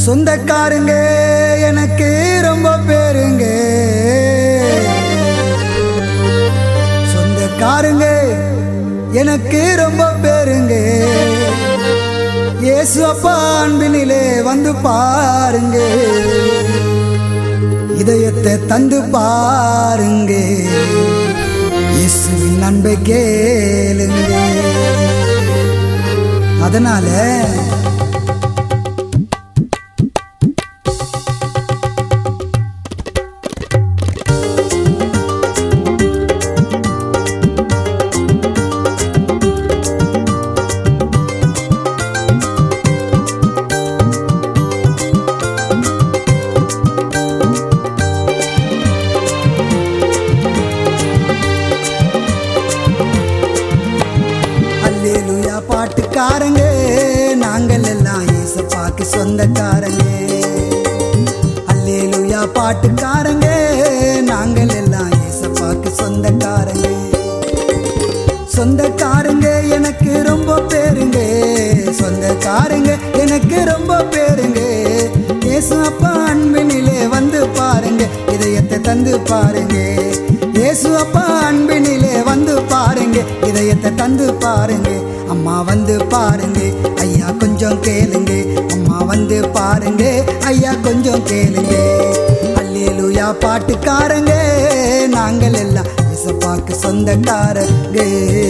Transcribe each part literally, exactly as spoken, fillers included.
சொந்தக்காரங்க எனக்கு ரொம்ப பேருங்க, சொந்தக்காரங்க எனக்கு ரொம்ப பேருங்க. இயேசு அப்பா அன்பினிலே வந்து பாருங்க, இதயத்தை தந்து பாருங்க, இயேசுவின் அன்பை கேளுங்க. அதனால பாட்டுக்காரங்க நாங்கள் எல்லாம் ஏசப்பாக்கு சொந்தக்காரங்க. அல்லேலூயா பாட்டுக்காரங்க நாங்கள் எல்லாம் ஏசப்பாக்கு சொந்தக்காரங்க. சொந்தக்காரங்க எனக்கு ரொம்ப பேருங்க, சொந்தக்காரங்க எனக்கு ரொம்ப பேருங்க. இயேசு அப்பா அன்பினிலே வந்து பாருங்க, இதயத்தை தந்து பாருங்க. இயேசு அப்பா அன்பினிலே வந்து பாருங்க, இதயத்தை தந்து பாருங்க. அம்மா வந்து பாருங்க, ஐயா கொஞ்சம் கேளுங்க. அம்மா வந்து பாருங்க, ஐயா கொஞ்சம் கேளுங்க. அல்லேலூயா பாட்டுக்காரங்க நாங்கள் எல்லாம் இயேசுவுக்கு சொந்தக்காரங்க.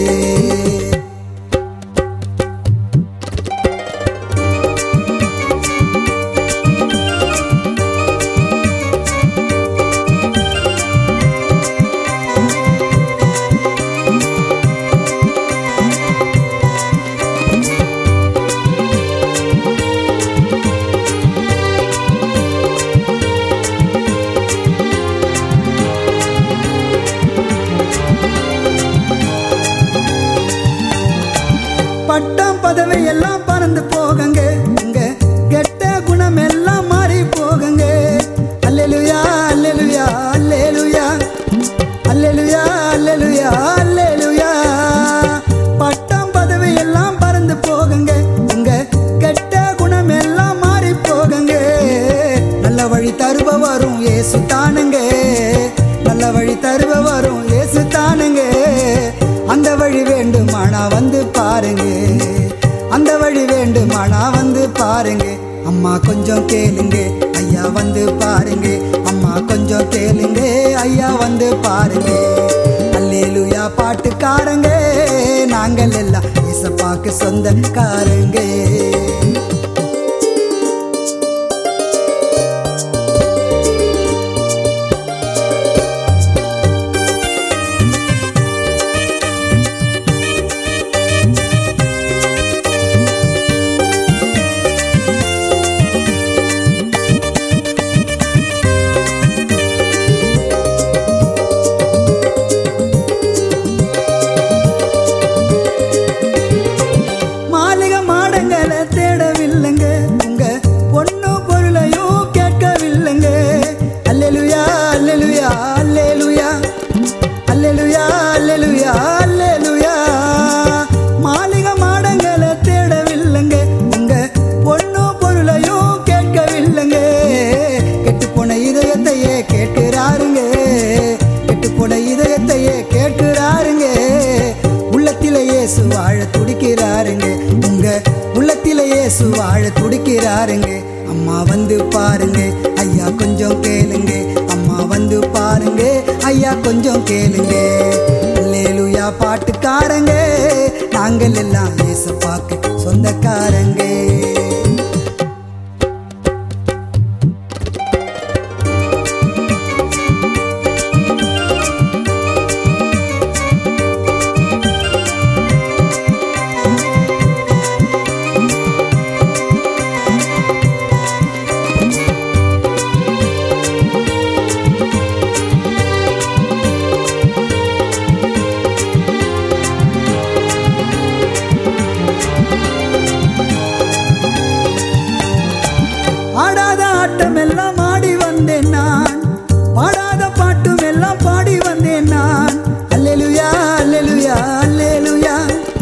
பட்டம் பதவி எல்லாம் பறந்து போகுங்க, உங்க கெட்ட குணம் எல்லாம் மாறி போகுங்க. அல்லேலூயா அல்லேலூயா அல்லேலூயா அல்லேலூயா அல்லேலூயா அல்லேலூயா. பட்டம் பதவி எல்லாம் பறந்து போகுங்க, உங்க கெட்ட குணம் எல்லாம் மாறி போகுங்க. நல்ல வழி தருபவரும் இயேசு தானுங்க, நல்ல வழி தருபவரும் இயேசு தானுங்க. அந்த வழி வேண்டுமானா வந்து பாருங்க, அந்த வழி வேண்டுமானா வந்து பாருங்க. அம்மா கொஞ்சம் கேளுங்க, ஐயா வந்து பாருங்க. அம்மா கொஞ்சம் கேளுங்க, ஐயா வந்து பாருங்க. அல்லேலூயா பாட்டுக்காரங்க நாங்கள் எல்லாம் இயேசுவுக்கு சொந்தக்காரங்க. வாழ துடிக்கிறாருங்க, உங்க உள்ளத்திலே இயேசு வாழ துடிக்கிறாருங்க. அம்மா வந்து பாருங்க, ஐயா கொஞ்சம் கேளுங்க. அம்மா வந்து பாருங்க, ஐயா கொஞ்சம் கேளுங்க. அல்லேலூயா பாட்டுக்காரங்க நாங்கள் எல்லாம் இயேசுவுக்கு சொந்தக்காரங்க.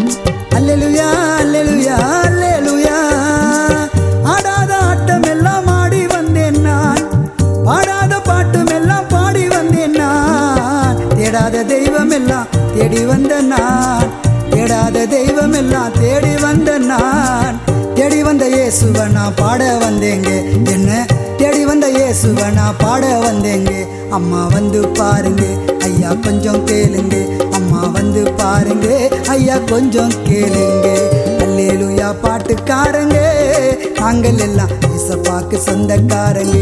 அல்லேலூயா அல்லேலூயா அல்லேலூயா. ஆடாத ஆட்டம் எல்லாம் நான் தேடி வந்த இயேசுவை நான் பாட வந்தேங்க. என்ன தேடி வந்த இயேசுவை நான் பாட வந்தேங்க. அம்மா வந்து பாருங்க ஐயா கொஞ்சம் கேளுங்க. அம்மா வந்து பாருங்க ஐயா கொஞ்சம் கேளுங்க. அல்லேலூயா பாட்டுக்காரங்க நாங்கள் எல்லாம் இயேசுவுக்கு சொந்தக்காரங்க.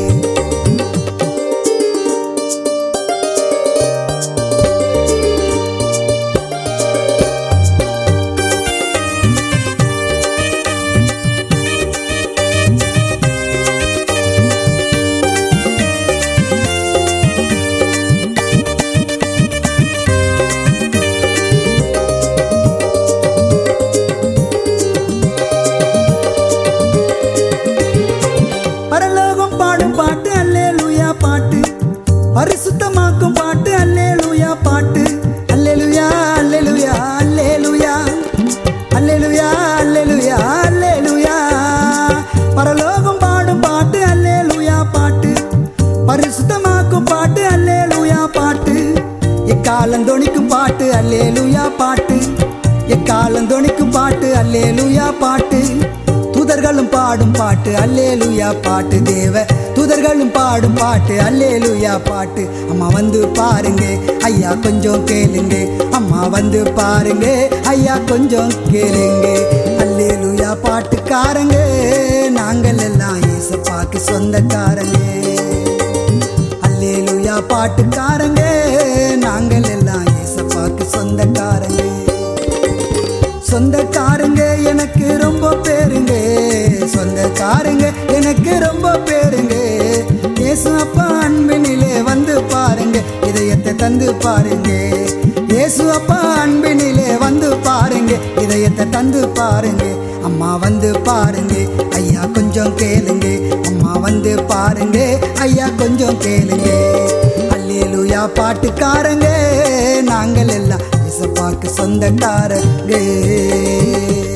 பரிசுத்தமாக்கும் பாட்டு அல்லேலூயா பாட்டு. அல்லேலூயா அல்லேலூயா அல்லேலூயா அல்லேலூயா அல்லேலூயா அல்லேலூயா. பரலோகம் பாடும் பாட்டு அல்லேலூயா பாட்டு. பரிசுத்தமாக்கும் பாட்டு அல்லேலூயா பாட்டு. எக்காலம் தொனிக்கும் பாட்டு அல்லேலூயா பாட்டு. எக்காலம் தொனிக்கும் பாட்டு அல்லேலூயா பாட்டு. தூதர்களும் பாடும் பாட்டு அல்லேலூயா பாட்டு. தேவ தூதர்களும் பாடும் பாட்டு அல்லேலூயா பாட்டு. அம்மா வந்து பாருங்க ஐயா கொஞ்சம் கேளுங்க. அம்மா வந்து பாருங்க ஐயா கொஞ்சம் கேளுங்க. அல்லேலூயா பாட்டுக்காரங்க நாங்கள் எல்லாம் இயேசுவுக்கு சொந்தக்காரங்க. அல்லேலூயா பாட்டுக்காரங்க நாங்கள் எல்லாம் இயேசுவுக்கு சொந்தக்காரங்க. சொந்தக்காரங்க எனக்கு ரொம்ப பேருங்க. சொந்தக்காரங்க எனக்கு ரொம்ப பேருங்க. இயேசு அப்பா அன்பினிலே வந்து பாருங்க இதயத்தை தந்து பாருங்க. இயேசு அப்பா அன்பினிலே வந்து பாருங்க இதயத்தை தந்து பாருங்க. அம்மா வந்து பாருங்க ஐயா கொஞ்சம் கேளுங்க. அம்மா வந்து பாருங்க ஐயா கொஞ்சம் கேளுங்க. அல்லேலூயா பாட்டுக்காரங்க நாங்கள் எல்லாம் இயேசுவுக்கு சொந்தக்காரங்க.